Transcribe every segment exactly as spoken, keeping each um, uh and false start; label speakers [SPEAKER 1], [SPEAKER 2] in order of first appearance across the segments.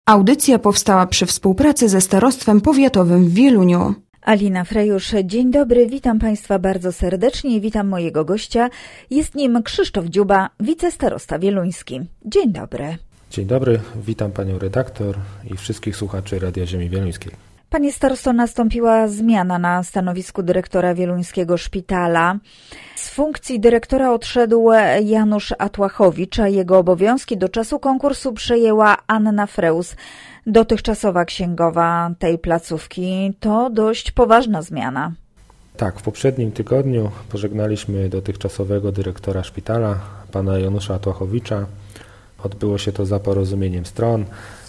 [SPEAKER 1] Audycja powstała przy współpracy ze Starostwem Powiatowym w Wieluniu.
[SPEAKER 2] Alina Frejusz, dzień dobry, witam Państwa bardzo serdecznie i witam mojego gościa. Jest nim Krzysztof Dziuba, wicestarosta wieluński. Dzień dobry.
[SPEAKER 3] Dzień dobry, witam Panią redaktor i wszystkich słuchaczy Radia Ziemi Wieluńskiej.
[SPEAKER 2] Panie starosto, nastąpiła zmiana na stanowisku dyrektora Wieluńskiego Szpitala. Z funkcji dyrektora odszedł Janusz Atłachowicz, a jego obowiązki do czasu konkursu przejęła Anna Freus, dotychczasowa księgowa tej placówki. To dość poważna zmiana.
[SPEAKER 3] Tak, w poprzednim tygodniu pożegnaliśmy dotychczasowego dyrektora szpitala, pana Janusza Atłachowicza. Odbyło się to za porozumieniem stron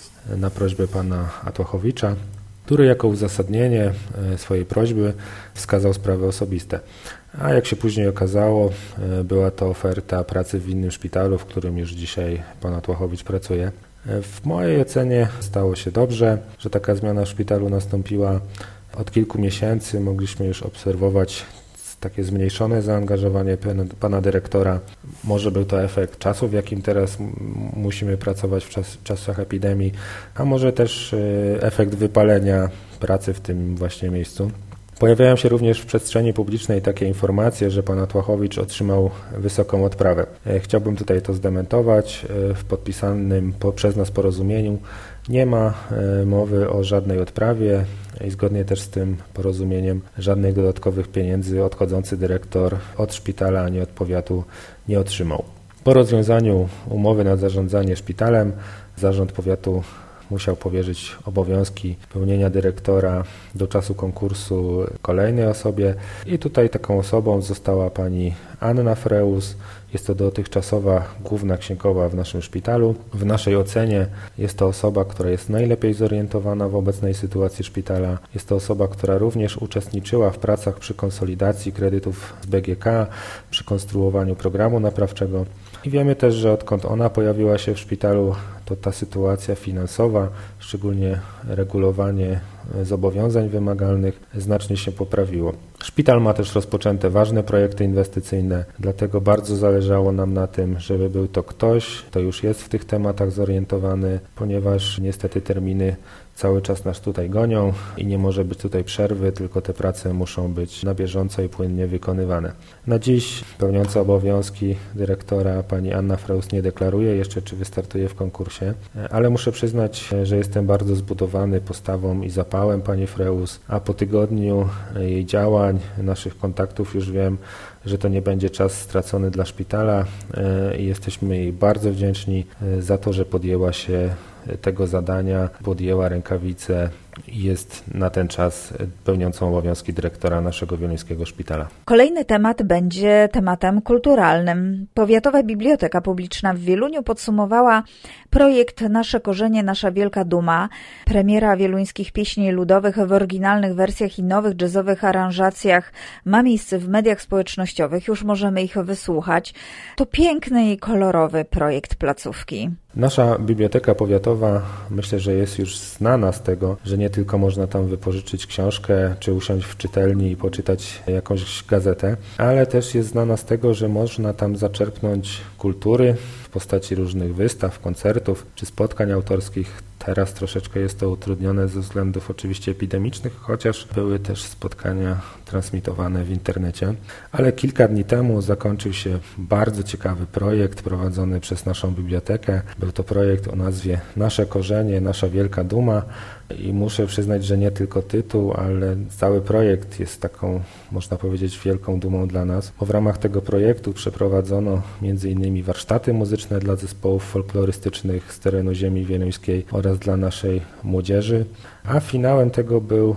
[SPEAKER 3] na prośbę pana Atłachowicza, który jako uzasadnienie swojej prośby wskazał sprawy osobiste. A jak się później okazało, była to oferta pracy w innym szpitalu, w którym już dzisiaj pan Atłachowicz pracuje. W mojej ocenie stało się dobrze, że taka zmiana w szpitalu nastąpiła. Od kilku miesięcy mogliśmy już obserwować takie zmniejszone zaangażowanie pana dyrektora. Może był to efekt czasu, w jakim teraz musimy pracować w czas, czasach epidemii, a może też efekt wypalenia pracy w tym właśnie miejscu. Pojawiają się również w przestrzeni publicznej takie informacje, że pan Atłachowicz otrzymał wysoką odprawę. Chciałbym tutaj to zdementować. W podpisanym przez nas porozumieniu nie ma mowy o żadnej odprawie i zgodnie też z tym porozumieniem żadnych dodatkowych pieniędzy odchodzący dyrektor od szpitala ani od powiatu nie otrzymał. Po rozwiązaniu umowy na zarządzanie szpitalem zarząd powiatu musiał powierzyć obowiązki pełnienia dyrektora do czasu konkursu kolejnej osobie i tutaj taką osobą została pani Anna Freus. Jest to dotychczasowa główna księgowa w naszym szpitalu. W naszej ocenie jest to osoba, która jest najlepiej zorientowana w obecnej sytuacji szpitala. Jest to osoba, która również uczestniczyła w pracach przy konsolidacji kredytów z B G K, przy konstruowaniu programu naprawczego. I wiemy też, że odkąd ona pojawiła się w szpitalu, to ta sytuacja finansowa, szczególnie regulowanie zobowiązań wymagalnych, znacznie się poprawiło. Szpital ma też rozpoczęte ważne projekty inwestycyjne, dlatego bardzo zależało nam na tym, żeby był to ktoś, kto już jest w tych tematach zorientowany, ponieważ niestety terminy cały czas nas tutaj gonią i nie może być tutaj przerwy, tylko te prace muszą być na bieżąco i płynnie wykonywane. Na dziś pełniąca obowiązki dyrektora pani Anna Freus nie deklaruje jeszcze, czy wystartuje w konkursie, ale muszę przyznać, że jestem bardzo zbudowany postawą i zapałem pani Freus, a po tygodniu jej działań, naszych kontaktów już wiem, że to nie będzie czas stracony dla szpitala i jesteśmy jej bardzo wdzięczni za to, że podjęła się tego zadania, podjęła rękawice i jest na ten czas pełniącą obowiązki dyrektora naszego wieluńskiego szpitala.
[SPEAKER 2] Kolejny temat będzie tematem kulturalnym. Powiatowa Biblioteka Publiczna w Wieluniu podsumowała projekt Nasze korzenie, nasza wielka duma. Premiera wieluńskich pieśni ludowych w oryginalnych wersjach i nowych jazzowych aranżacjach ma miejsce w mediach społecznościowych. Już możemy ich wysłuchać. To piękny i kolorowy projekt placówki.
[SPEAKER 3] Nasza Biblioteka Powiatowa, myślę, że jest już znana z tego, że nie tylko można tam wypożyczyć książkę, czy usiąść w czytelni i poczytać jakąś gazetę, ale też jest znana z tego, że można tam zaczerpnąć kultury w postaci różnych wystaw, koncertów czy spotkań autorskich. Teraz troszeczkę jest to utrudnione ze względów oczywiście epidemicznych, chociaż były też spotkania transmitowane w internecie. Ale kilka dni temu zakończył się bardzo ciekawy projekt prowadzony przez naszą bibliotekę. Był to projekt o nazwie Nasze korzenie, nasza wielka duma i muszę przyznać, że nie tylko tytuł, ale cały projekt jest taką, można powiedzieć, wielką dumą dla nas, bo w ramach tego projektu przeprowadzono między innymi warsztaty muzyczne dla zespołów folklorystycznych z terenu ziemi wieluńskiej oraz dla naszej młodzieży, a finałem tego był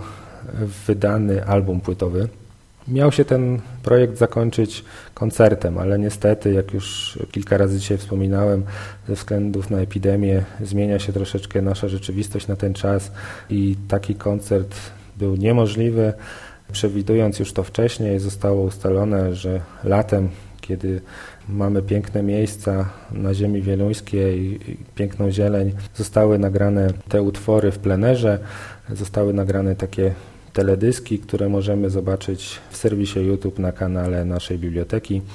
[SPEAKER 3] wydany album płytowy. Miał się ten projekt zakończyć koncertem, ale niestety, jak już kilka razy dzisiaj wspominałem, ze względów na epidemię zmienia się troszeczkę nasza rzeczywistość na ten czas i taki koncert był niemożliwy. Przewidując już to wcześniej, zostało ustalone, że latem, kiedy mamy piękne miejsca na ziemi wieluńskiej, piękną zieleń, zostały nagrane te utwory w plenerze, zostały nagrane takie teledyski, które możemy zobaczyć w serwisie YouTube na kanale naszej biblioteki.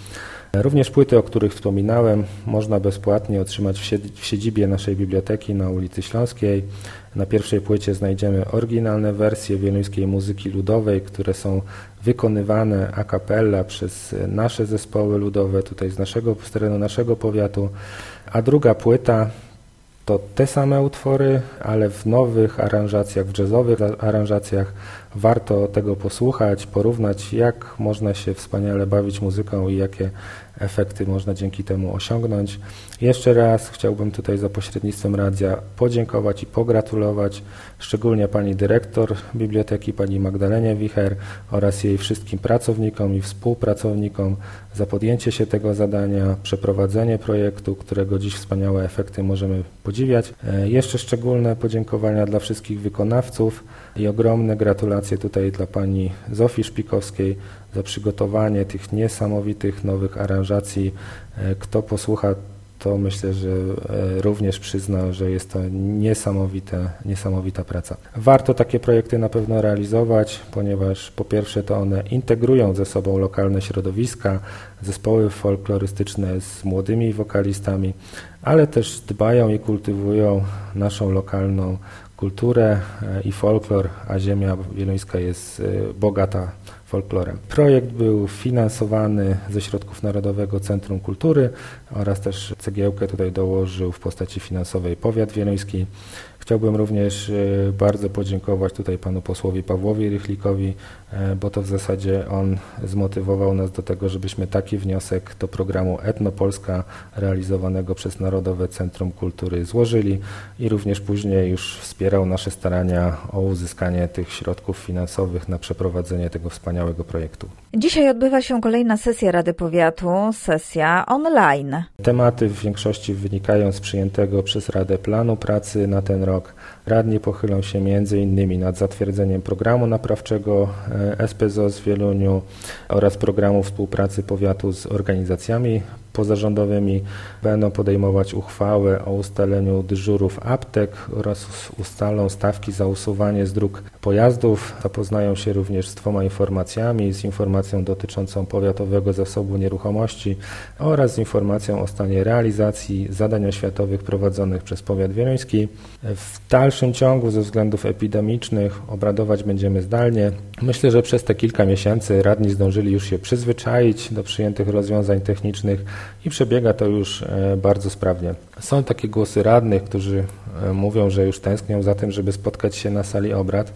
[SPEAKER 3] Również płyty, o których wspominałem, można bezpłatnie otrzymać w siedzibie naszej biblioteki na ulicy Śląskiej. Na pierwszej płycie znajdziemy oryginalne wersje wieluńskiej muzyki ludowej, które są wykonywane a cappella przez nasze zespoły ludowe tutaj z, naszego, z terenu naszego powiatu, a druga płyta to te same utwory, ale w nowych aranżacjach, w jazzowych aranżacjach. Warto tego posłuchać, porównać, jak można się wspaniale bawić muzyką i jakie efekty można dzięki temu osiągnąć. Jeszcze raz chciałbym tutaj za pośrednictwem radia podziękować i pogratulować szczególnie pani dyrektor biblioteki, pani Magdalenie Wicher oraz jej wszystkim pracownikom i współpracownikom za podjęcie się tego zadania, przeprowadzenie projektu, którego dziś wspaniałe efekty możemy podziwiać. Jeszcze szczególne podziękowania dla wszystkich wykonawców i ogromne gratulacje tutaj dla pani Zofii Szpikowskiej za przygotowanie tych niesamowitych nowych aranżacji. Kto posłucha, to myślę, że również przyzna, że jest to niesamowite, niesamowita praca. Warto takie projekty na pewno realizować, ponieważ po pierwsze to one integrują ze sobą lokalne środowiska, zespoły folklorystyczne z młodymi wokalistami, ale też dbają i kultywują naszą lokalną kulturę i folklor, a ziemia wieluńska jest bogata folklorem. Projekt był finansowany ze środków Narodowego Centrum Kultury oraz też cegiełkę tutaj dołożył w postaci finansowej powiat wieluński. Chciałbym również bardzo podziękować tutaj panu posłowi Pawłowi Rychlikowi, bo to w zasadzie on zmotywował nas do tego, żebyśmy taki wniosek do programu Etnopolska realizowanego przez Narodowe Centrum Kultury złożyli i również później już wspierał nasze starania o uzyskanie tych środków finansowych na przeprowadzenie tego wspaniałego projektu.
[SPEAKER 2] Dzisiaj odbywa się kolejna sesja Rady Powiatu, sesja online.
[SPEAKER 3] Tematy w większości wynikają z przyjętego przez Radę planu pracy na ten rok. Radni pochylą się między innymi nad zatwierdzeniem programu naprawczego S P Z O S w Wieluniu oraz programu współpracy powiatu z organizacjami pozarządowymi. Będą podejmować uchwałę o ustaleniu dyżurów aptek oraz ustalą stawki za usuwanie z dróg pojazdów. Zapoznają się również z dwoma informacjami, z informacją dotyczącą Powiatowego Zasobu Nieruchomości oraz z informacją o stanie realizacji zadań oświatowych prowadzonych przez powiat wieluński. W dalszym ciągu ze względów epidemicznych obradować będziemy zdalnie. Myślę, że przez te kilka miesięcy radni zdążyli już się przyzwyczaić do przyjętych rozwiązań technicznych i przebiega to już bardzo sprawnie. Są takie głosy radnych, którzy mówią, że już tęsknią za tym, żeby spotkać się na sali obrad,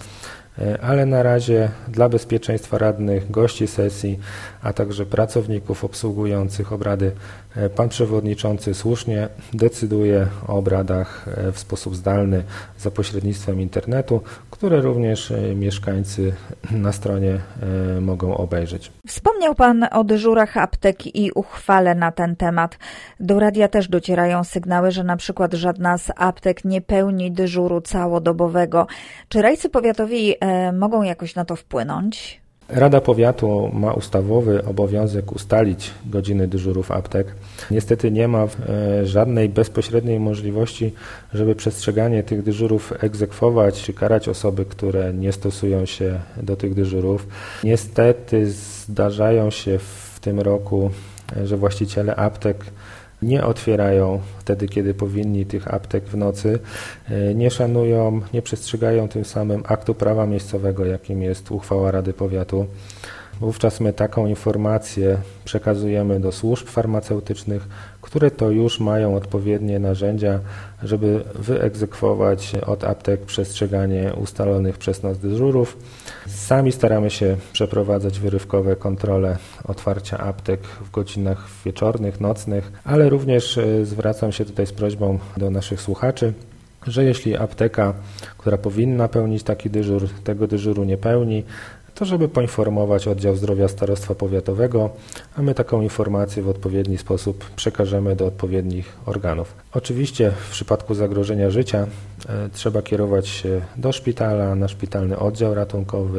[SPEAKER 3] ale na razie dla bezpieczeństwa radnych, gości sesji, a także pracowników obsługujących obrady, pan przewodniczący słusznie decyduje o obradach w sposób zdalny za pośrednictwem internetu, które również mieszkańcy na stronie mogą obejrzeć.
[SPEAKER 2] Wspomniał pan o dyżurach aptek i uchwale na ten temat. Do radia też docierają sygnały, że na przykład żadna z aptek nie pełni dyżuru całodobowego. Czy rajcy powiatowi e, mogą jakoś na to wpłynąć?
[SPEAKER 3] Rada Powiatu ma ustawowy obowiązek ustalić godziny dyżurów aptek. Niestety nie ma e, żadnej bezpośredniej możliwości, żeby przestrzeganie tych dyżurów egzekwować czy karać osoby, które nie stosują się do tych dyżurów. Niestety zdarzają się w tym roku, że właściciele aptek nie otwierają wtedy, kiedy powinni tych aptek w nocy, nie szanują, nie przestrzegają tym samym aktu prawa miejscowego, jakim jest uchwała Rady Powiatu. Wówczas my taką informację przekazujemy do służb farmaceutycznych, które to już mają odpowiednie narzędzia, żeby wyegzekwować od aptek przestrzeganie ustalonych przez nas dyżurów. Sami staramy się przeprowadzać wyrywkowe kontrole otwarcia aptek w godzinach wieczornych, nocnych, ale również zwracam się tutaj z prośbą do naszych słuchaczy, że jeśli apteka, która powinna pełnić taki dyżur, tego dyżuru nie pełni, to żeby poinformować Oddział Zdrowia Starostwa Powiatowego, a my taką informację w odpowiedni sposób przekażemy do odpowiednich organów. Oczywiście w przypadku zagrożenia życia e, trzeba kierować się do szpitala, na szpitalny oddział ratunkowy,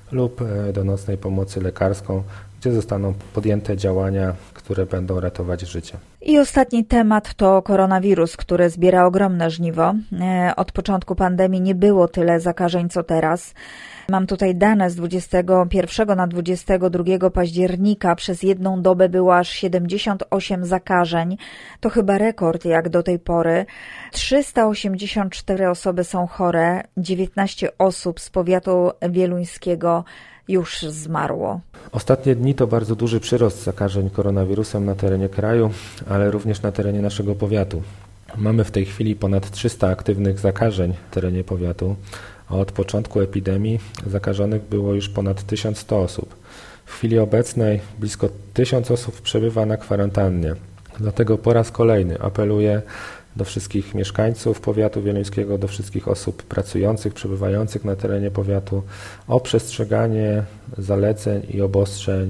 [SPEAKER 3] lub do nocnej pomocy lekarską, gdzie zostaną podjęte działania, które będą ratować życie.
[SPEAKER 2] I ostatni temat to koronawirus, który zbiera ogromne żniwo. Od początku pandemii nie było tyle zakażeń, co teraz. Mam tutaj dane z dwudziestego pierwszego na dwudziestego drugiego października. Przez jedną dobę było aż siedemdziesiąt osiem zakażeń. To chyba rekord jak do tej pory. trzysta osiemdziesiąt cztery osoby są chore. dziewiętnaście osób z powiatu wieluńskiego już zmarło.
[SPEAKER 3] Ostatnie dni to bardzo duży przyrost zakażeń koronawirusem na terenie kraju, ale również na terenie naszego powiatu. Mamy w tej chwili ponad trzysta aktywnych zakażeń w terenie powiatu, a od początku epidemii zakażonych było już ponad tysiąc sto osób. W chwili obecnej blisko tysiąc osób przebywa na kwarantannie. Dlatego po raz kolejny apeluję do wszystkich mieszkańców powiatu wieluńskiego, do wszystkich osób pracujących, przebywających na terenie powiatu o przestrzeganie zaleceń i obostrzeń.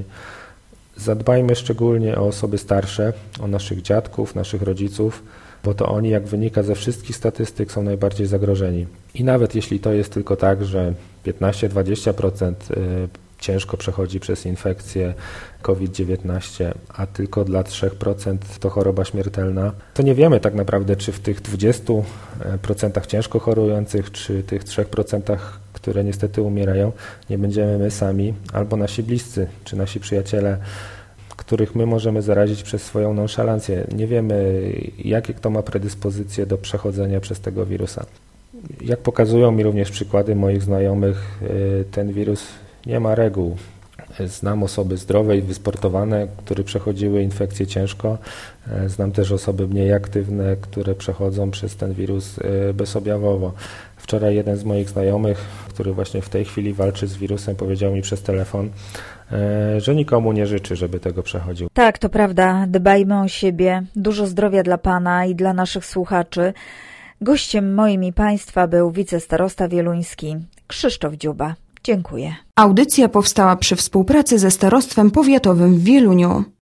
[SPEAKER 3] Zadbajmy szczególnie o osoby starsze, o naszych dziadków, naszych rodziców, bo to oni, jak wynika ze wszystkich statystyk, są najbardziej zagrożeni. I nawet jeśli to jest tylko tak, że piętnaście do dwudziestu procent ciężko przechodzi przez infekcję kowid dziewiętnaście, a tylko dla trzy procent to choroba śmiertelna, to nie wiemy tak naprawdę, czy w tych dwudziestu procentach ciężko chorujących, czy tych trzech procentach, które niestety umierają, nie będziemy my sami, albo nasi bliscy, czy nasi przyjaciele, których my możemy zarazić przez swoją nonszalancję. Nie wiemy, jakie kto ma predyspozycje do przechodzenia przez tego wirusa. Jak pokazują mi również przykłady moich znajomych, ten wirus nie ma reguł. Znam osoby zdrowe i wysportowane, które przechodziły infekcję ciężko. Znam też osoby mniej aktywne, które przechodzą przez ten wirus bezobjawowo. Wczoraj jeden z moich znajomych, który właśnie w tej chwili walczy z wirusem, powiedział mi przez telefon, że nikomu nie życzy, żeby tego przechodził.
[SPEAKER 2] Tak, to prawda. Dbajmy o siebie. Dużo zdrowia dla Pana i dla naszych słuchaczy. Gościem moim i Państwa był wicestarosta wieluński Krzysztof Dziuba. Dziękuję.
[SPEAKER 1] Audycja powstała przy współpracy ze Starostwem Powiatowym w Wieluniu.